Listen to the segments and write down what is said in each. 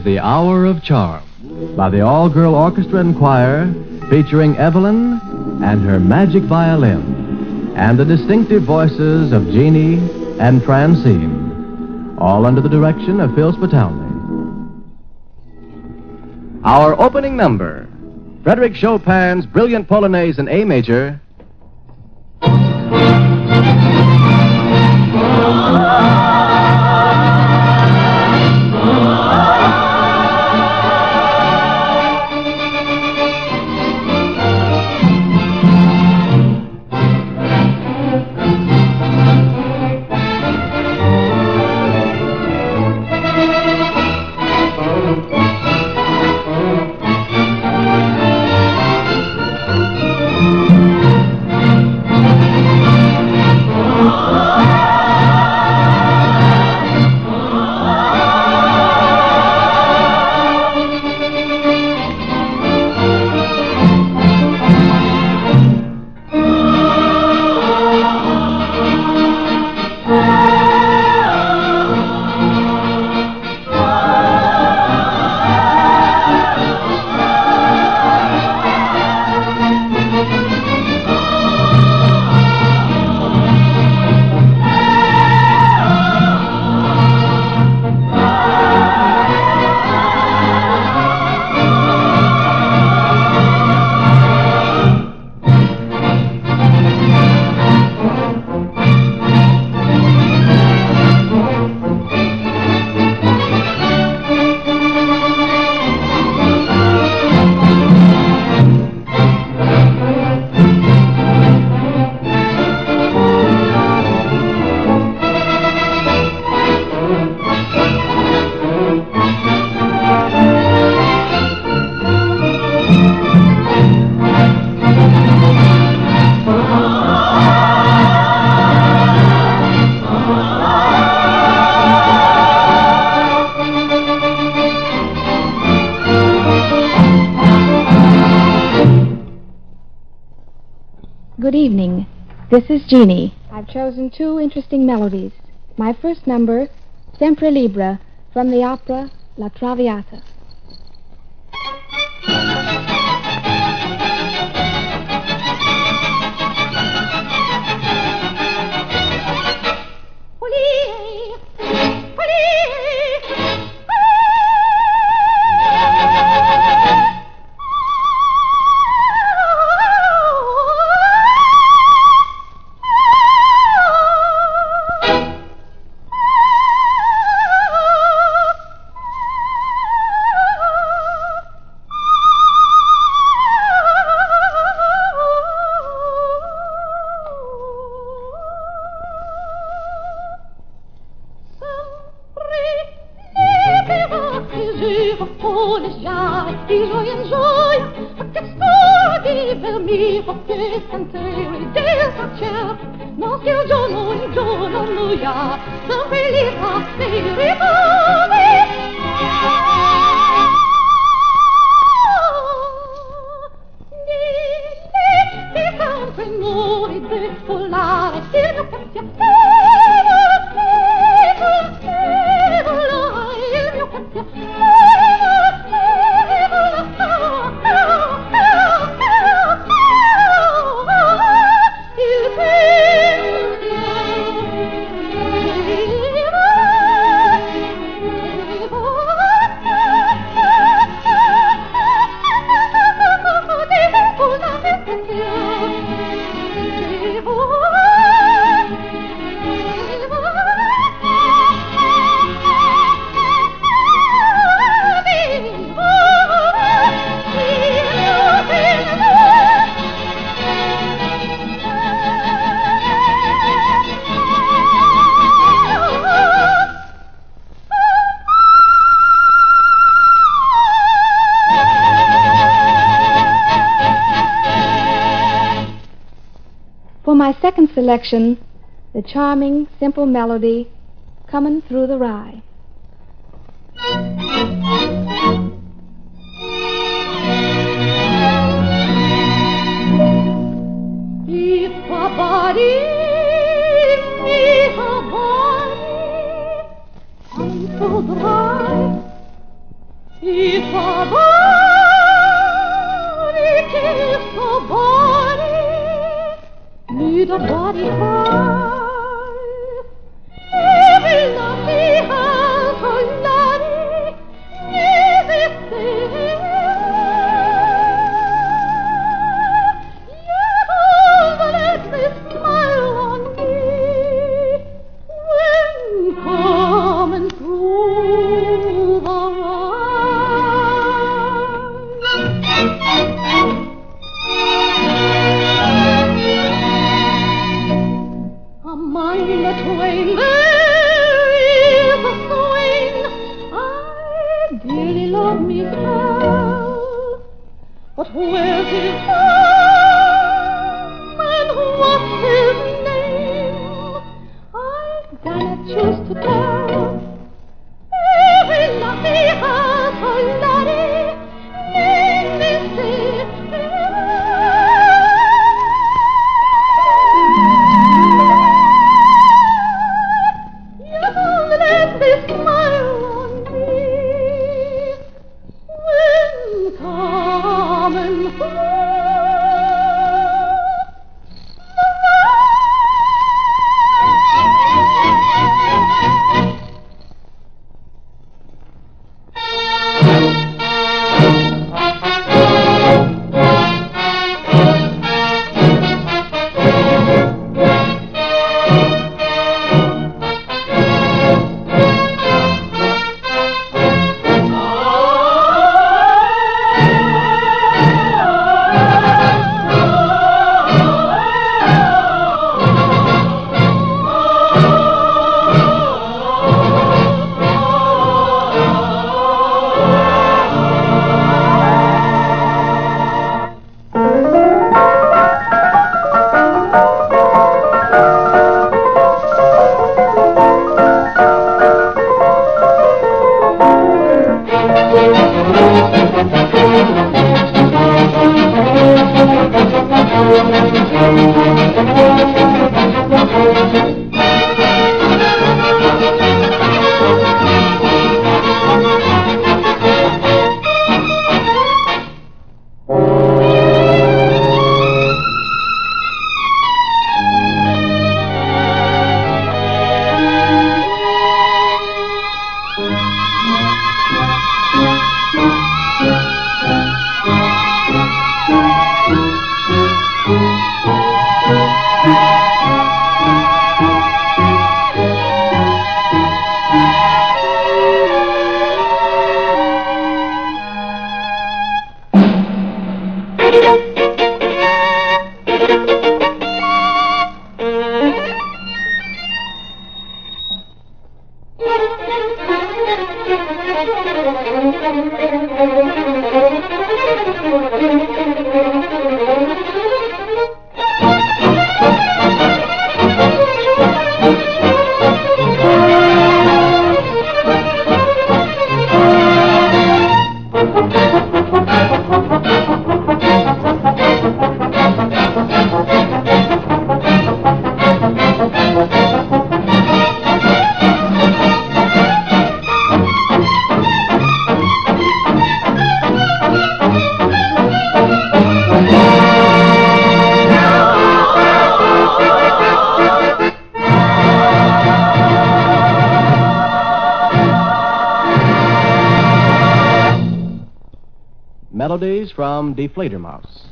The Hour of Charm by the all-girl orchestra and choir featuring Evelyn and her magic violin and the distinctive voices of Jeannie and Francine, all under the direction of Phil Spitalny. Our opening number, Frédéric Chopin's brilliant Polonaise in A major, Good evening. This is Jeannie. I've chosen two interesting melodies. My first number, Sempre Libre, from the opera La Traviata. For my second selection, the charming, simple melody, Comin' Through the Rye. the body cry. Every lucky house or laddie, easy thing. Yet all the let me smile on me when coming through the among the twain there is a swain I dearly love me well, but where's his home and what's his name I cannot choose to tell. Every lucky house or laddie name me see. Let me smile on me when coming Melodies from Die Fledermaus.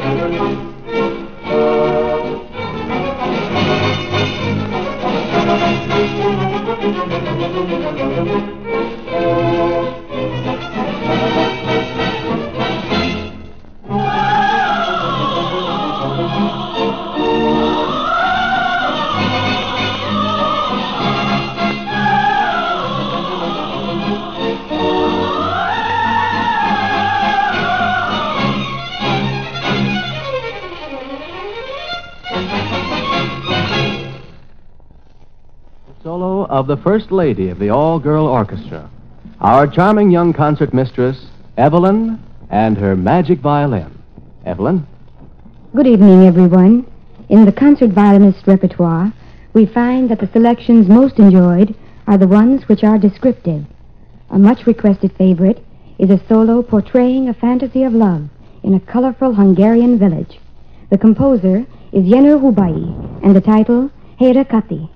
Solo of the First Lady of the All-Girl Orchestra, our charming young concert mistress, Evelyn, and her magic violin. Evelyn? Good evening, everyone. In the concert violinist repertoire, we find that the selections most enjoyed are the ones which are descriptive. A much requested favorite is a solo portraying a fantasy of love in a colorful Hungarian village. The composer is Jenő Hubai, and the title, Hera Kati.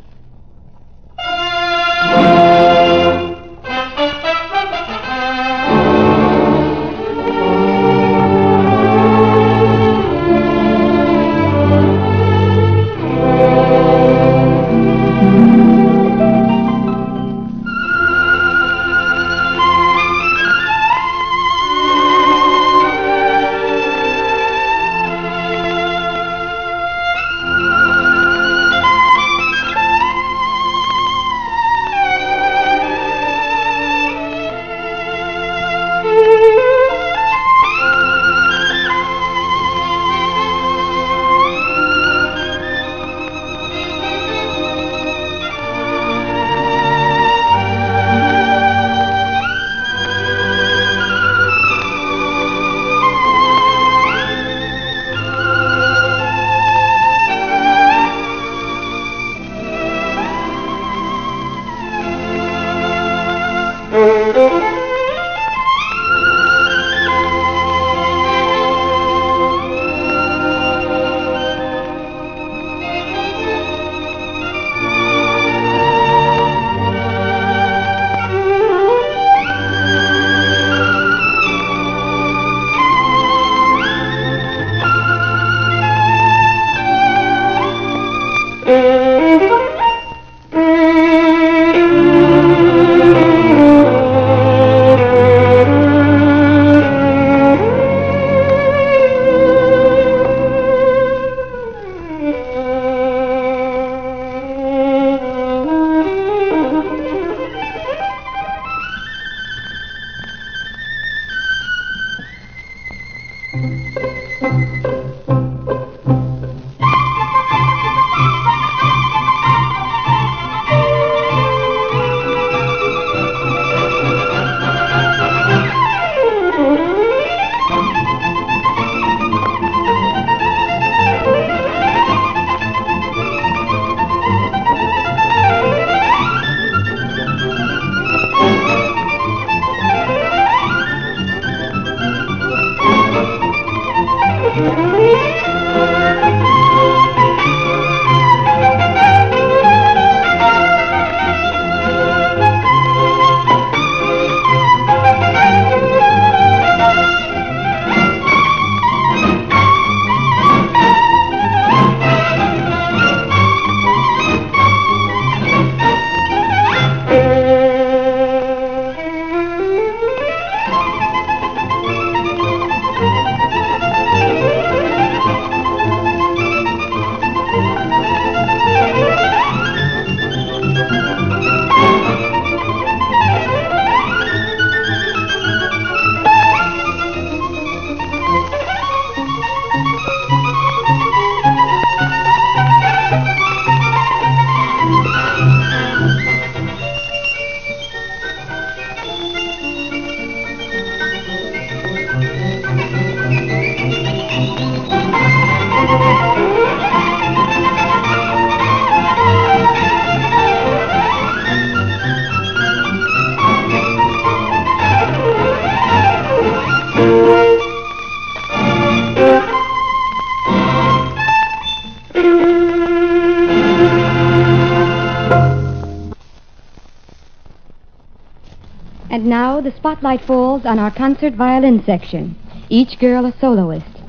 And now the spotlight falls on our concert violin section, each girl a soloist.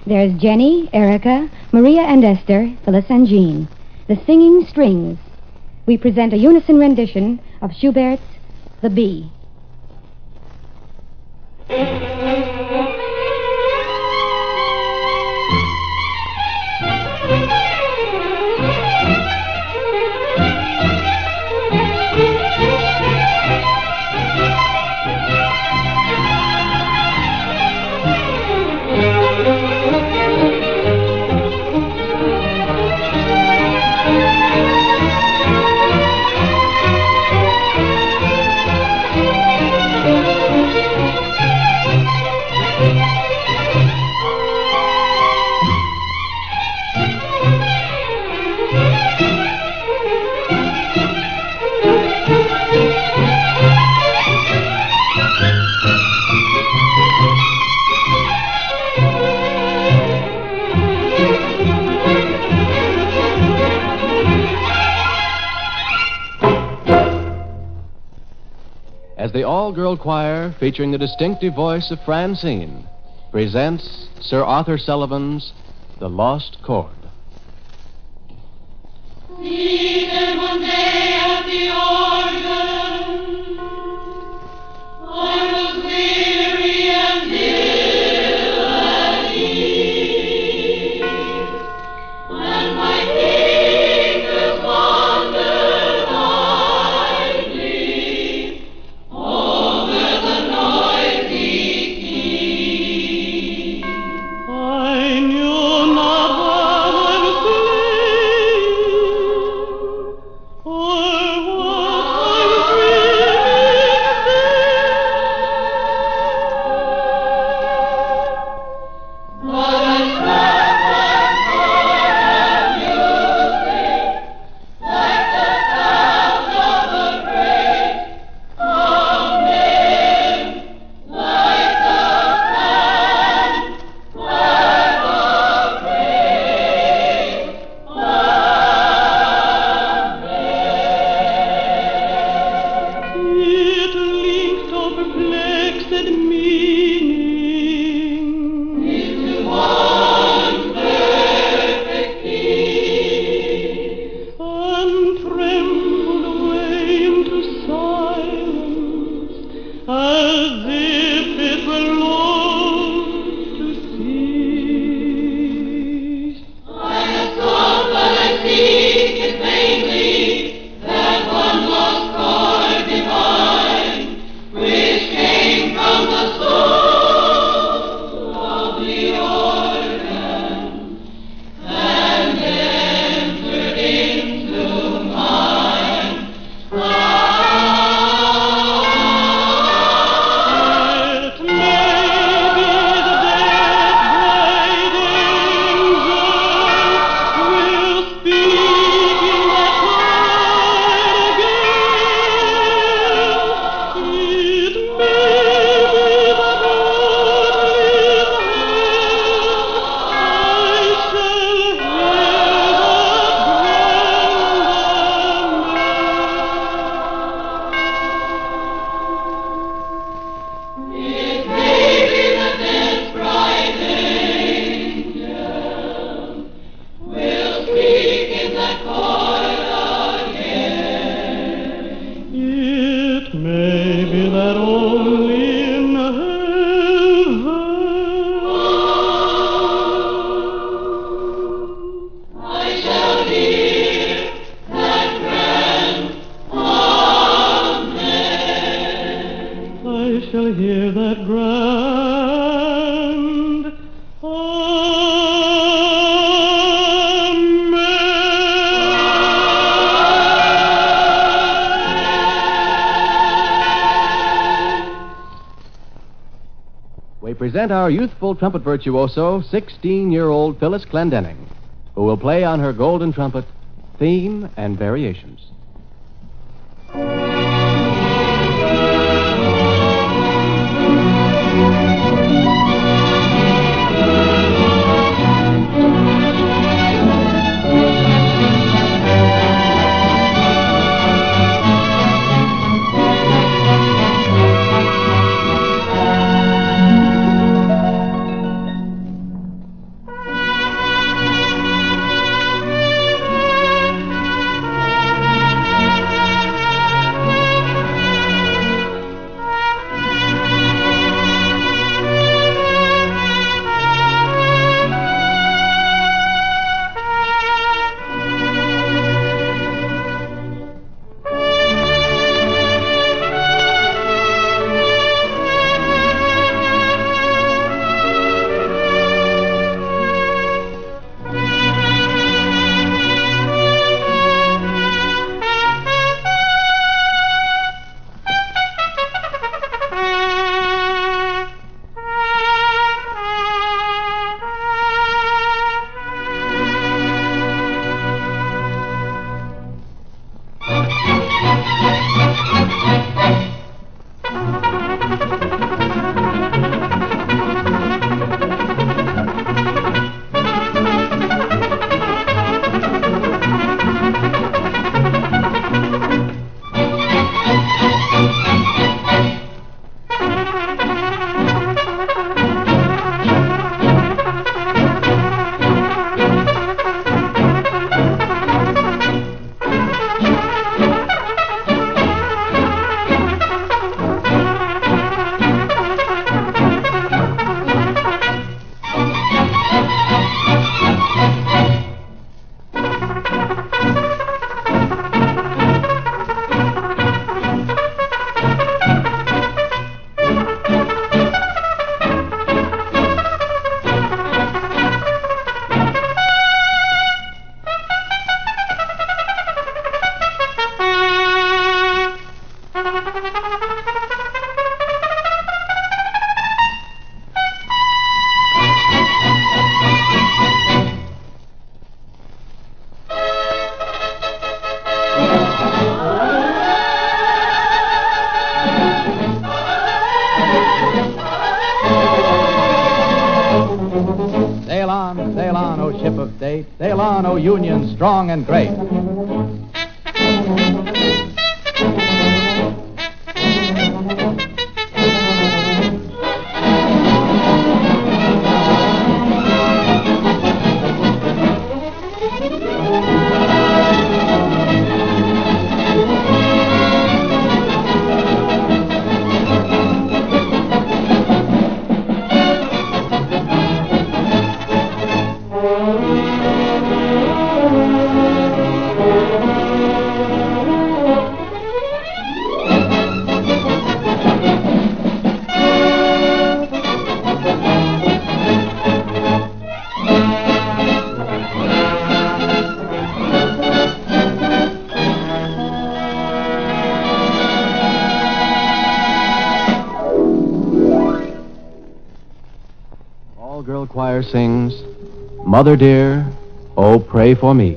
There's Jenny, Erica, Maria and Esther, Phyllis and Jean. The Singing Strings. We present a unison rendition of Schubert's The Bee. As the all-girl choir, featuring the distinctive voice of Francine, presents Sir Arthur Sullivan's The Lost Chord. Seated one day at the organ, I was weary and ill at ease, and my fingers wandered idly over the noisy key. I knew not what I was playing, or what I was dreaming then. But I struck one chord of music, like the sound of a great amen, like the sound clap of praise. It linked of perplexed meaning into one perfect peace, and trembled away into silence, as if it were loth to cease. I have sought, but I seek it vainly, that one lost chord divine, which came from the soul of the organ, and entered into mine heart. It may be the dead bright angel will speak in that chord again. It may be that only then I shall hear that grand it may be the dead bright angel will speak in that chord again. It may be that only in heaven I shall hear that grand amen. I shall hear that grand amen. We present our youthful trumpet virtuoso, 16-year-old Phyllis Clendenning, who will play on her golden trumpet theme and variations. ship of state, sail on, O Union, strong and great. All-girl choir sings, Mother dear, oh, pray for me.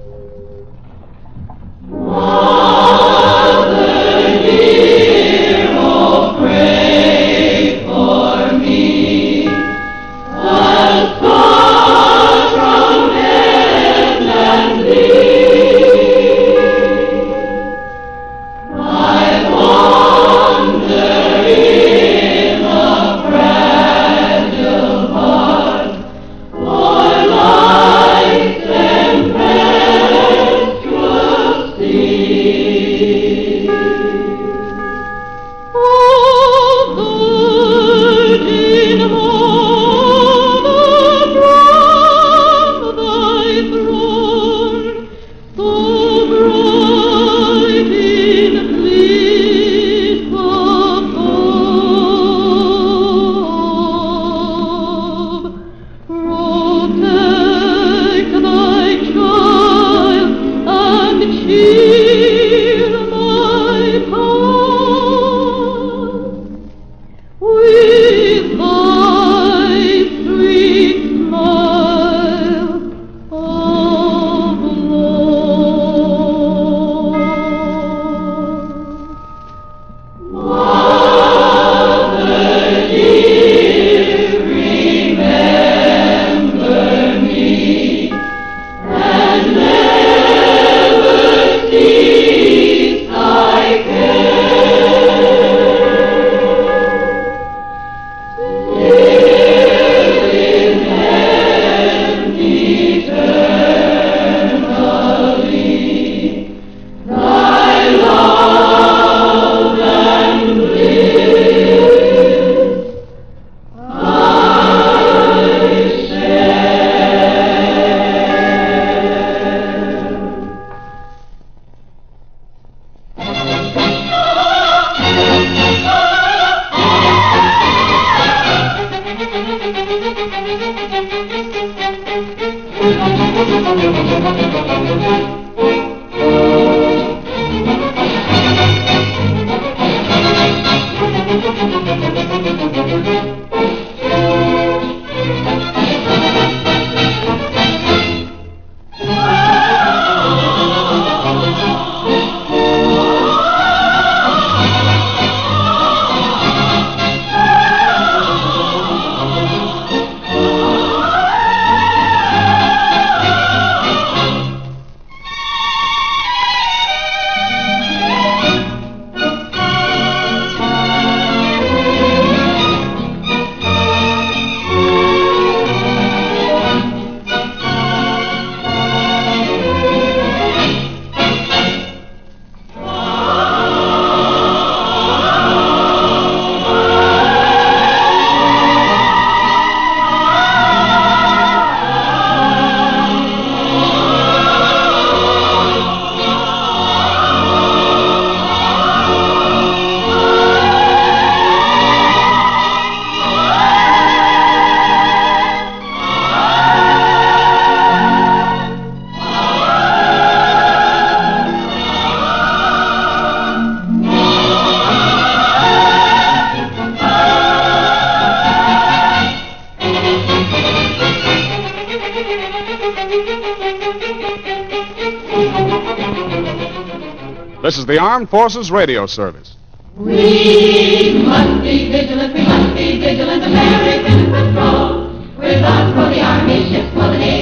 This is the Armed Forces Radio Service. We must be vigilant, American patrol. We're bound for the Army ships, for the Navy.